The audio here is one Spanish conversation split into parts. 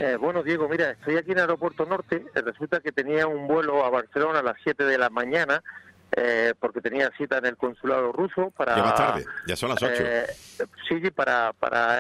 Bueno, Diego, mira, estoy aquí en el Aeropuerto Norte. Resulta que tenía un vuelo a Barcelona a las 7 de la mañana, porque tenía cita en el consulado ruso para... Ya más tarde, ya son las 8. Sí, para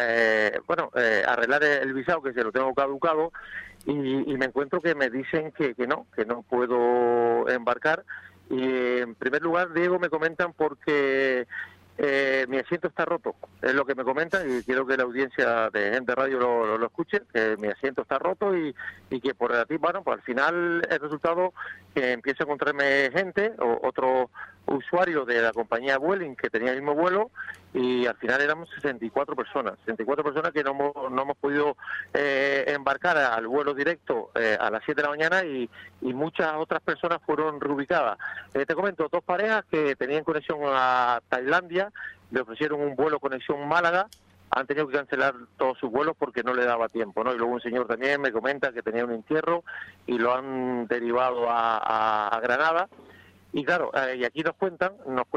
arreglar el visado, que se lo tengo caducado, y me encuentro que me dicen que no puedo embarcar. Y en primer lugar, Diego, me comentan porque... mi asiento está roto, es lo que me comentan, y quiero que la audiencia de Gente Radio lo escuche, que mi asiento está roto y que por aquí, bueno, pues al final el resultado que empieza a encontrarme gente, o otro usuario de la compañía Vueling que tenía el mismo vuelo, y al final éramos 64 personas que no hemos podido embarcar al vuelo directo a las 7 de la mañana, y muchas otras personas fueron reubicadas. Te comento, 2 parejas que tenían conexión a Tailandia, le ofrecieron un vuelo conexión Málaga, han tenido que cancelar todos sus vuelos porque no le daba tiempo, ¿no? Y luego un señor también me comenta que tenía un entierro y lo han derivado a Granada. Y claro, y aquí nos cuentan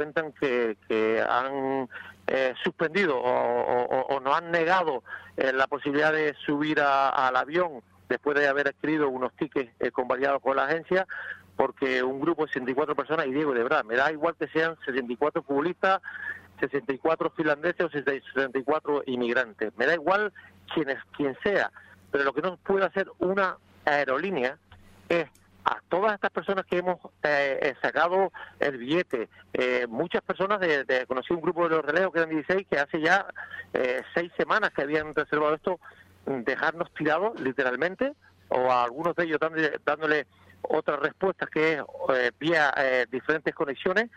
que han suspendido o nos han negado la posibilidad de subir al avión después de haber adquirido unos tickets convalidados con la agencia, porque un grupo de 64 personas, y Diego, de verdad, me da igual que sean 64 futbolistas, 64 finlandeses o 64 inmigrantes, me da igual quien sea, pero lo que no puede hacer una aerolínea es a todas estas personas que hemos sacado el billete, muchas personas conocí un grupo de los relevos que eran 16, que hace ya 6 semanas que habían reservado esto, dejarnos tirados literalmente, o a algunos de ellos dándole otras respuestas que es vía diferentes conexiones,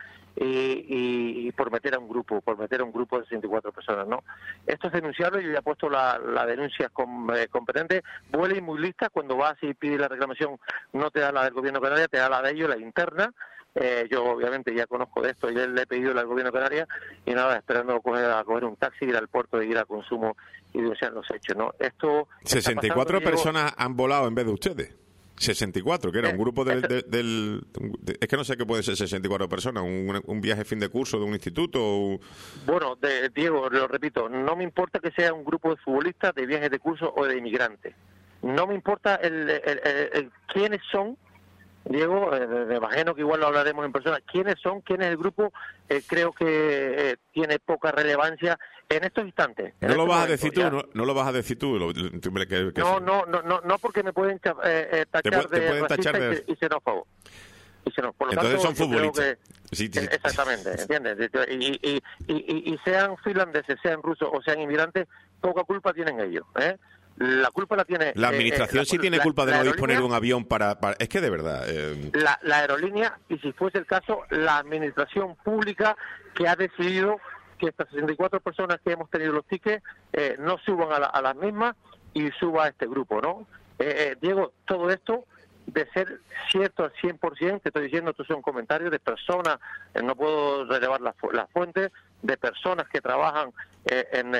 y por meter a un grupo de 64 personas, ¿no? Esto es denunciable. Yo ya he puesto la denuncia competente. Vueling muy lista, cuando vas y pides la reclamación no te da la del gobierno canario, te da la de ellos, la interna. Yo obviamente ya conozco de esto y le he pedido al gobierno canario, y nada, esperando a coger un taxi, ir al puerto, de ir a consumo y denunciar los hechos, ¿no? Esto 64 personas han volado en vez de ustedes. 64, que era un grupo es que no sé qué puede ser 64 personas, un viaje fin de curso de un instituto o... Bueno, Diego, lo repito, no me importa que sea un grupo de futbolistas, de viajes de curso o de inmigrantes. No me importa el quiénes son, Diego, me imagino que igual lo hablaremos en persona. ¿Quién es el grupo? Creo que tiene poca relevancia en estos instantes. No lo vas a decir tú, no lo vas a decir tú. No, porque me pueden tachar de racista y xenófobo. Por lo Entonces tanto, son futbolistas. Sí. Exactamente, ¿entiendes? Y sean finlandeses, sean rusos o sean inmigrantes, poca culpa tienen ellos, ¿eh? La culpa la tiene... La administración sí tiene culpa de no disponer de un avión para... Es que de verdad... La aerolínea, y si fuese el caso, la administración pública, que ha decidido que estas 64 personas que hemos tenido los tickets no suban a las mismas y suba a este grupo, ¿no? Diego, todo esto, de ser cierto al 100%, te estoy diciendo, estos son comentarios de personas, no puedo relevar las fuentes, de personas que trabajan en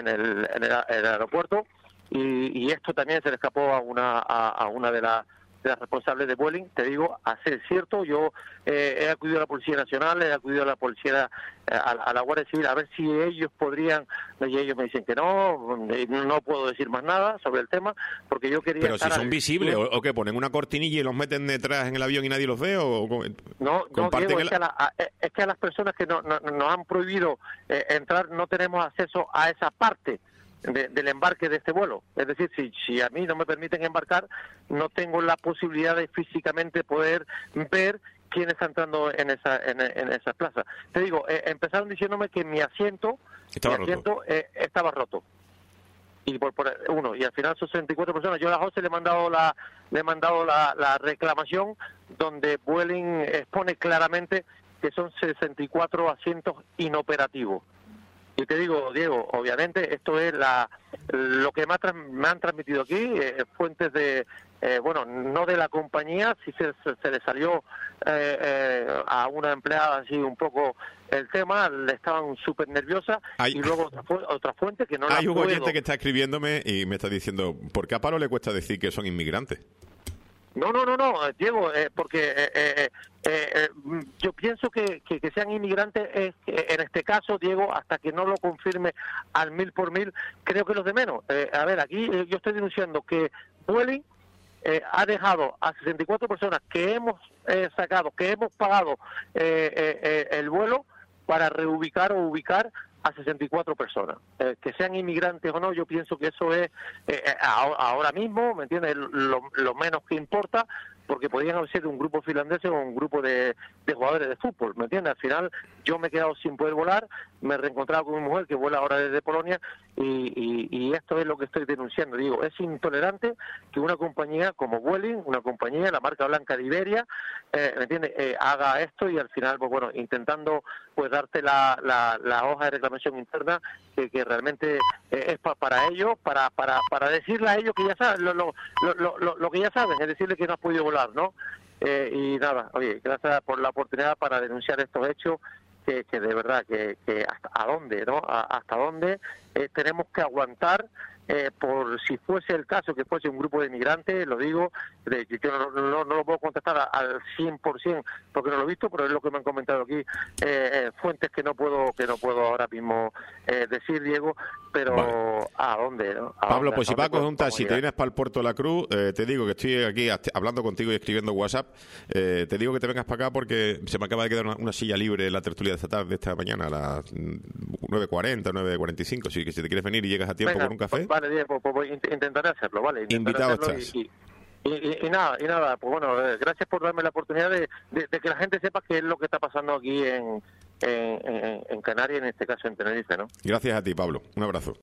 el aeropuerto, y esto también se le escapó a una de las responsables de Vueling. Te digo, a ser cierto, yo he acudido a la Policía Nacional, he acudido a la Policía, a la Guardia Civil, a ver si ellos podrían, y ellos me dicen que no puedo decir más nada sobre el tema, porque yo quería... Pero si son visibles, ¿o qué? ¿Ponen una cortinilla y los meten detrás en el avión y nadie los ve? No, Diego, es que a las personas que nos han prohibido entrar no tenemos acceso a esa parte del embarque de este vuelo. Es decir, si a mí no me permiten embarcar, no tengo la posibilidad de físicamente poder ver quién está entrando en esa plaza. Te digo, empezaron diciéndome que mi asiento estaba roto. Y por uno, y al final son 64 personas. Yo a José le he mandado la reclamación, donde Vueling expone claramente que son 64 asientos inoperativos. Y te digo, Diego, obviamente esto es lo que me han transmitido aquí, fuentes de, no de la compañía, si se le salió a una empleada así un poco el tema, le estaban súper nerviosa, y luego otra fuente que no la puedo... Hay un oyente que está escribiéndome y me está diciendo, ¿por qué a Pablo le cuesta decir que son inmigrantes? No, Diego, porque yo pienso que sean inmigrantes en este caso, Diego, hasta que no lo confirme al 1000%, creo que los de menos. A ver, aquí yo estoy denunciando que Vueling ha dejado a 64 personas que hemos sacado, que hemos pagado el vuelo para reubicar o ubicar a 64 personas. Que sean inmigrantes o no, yo pienso que eso es ahora mismo, ¿me entiendes?, lo menos que importa, porque podían haber sido un grupo finlandés o un grupo de jugadores de fútbol, ¿me entiendes? Al final yo me he quedado sin poder volar, me he reencontrado con mi mujer que vuela ahora desde Polonia y esto es lo que estoy denunciando. Digo, es intolerante que una compañía como Vueling, una compañía, la marca blanca de Iberia, ¿me entiendes?, haga esto y al final, pues bueno, intentando pues darte la hoja de reclamación interna que realmente es para ellos, para decirle a ellos que ya saben lo que ya saben, es decirle que no has podido volar, ¿no? Y nada, oye, gracias por la oportunidad para denunciar estos hechos que de verdad que hasta dónde, ¿no? Hasta dónde tenemos que aguantar por si fuese el caso que fuese un grupo de inmigrantes, lo digo, yo no lo puedo contestar al 100% porque no lo he visto, pero es lo que me han comentado aquí fuentes que no puedo ahora mismo decir, Diego, pero vale. ¿A dónde, no? Pablo, pues si vas a coger un taxi y te vienes para el Puerto de la Cruz, te digo que estoy aquí hablando contigo y escribiendo WhatsApp, te digo que te vengas para acá porque se me acaba de quedar una silla libre en la tertulia de esta tarde, esta mañana, a las 9:40, 9:45, así que si te quieres venir y llegas a tiempo. Venga, con un café. Vale, Diego, pues intentaré hacerlo, ¿vale? Invitado estás. Y nada, pues bueno, gracias por darme la oportunidad de que la gente sepa qué es lo que está pasando aquí en Canarias, en este caso en Tenerife, ¿no? Gracias a ti, Pablo. Un abrazo.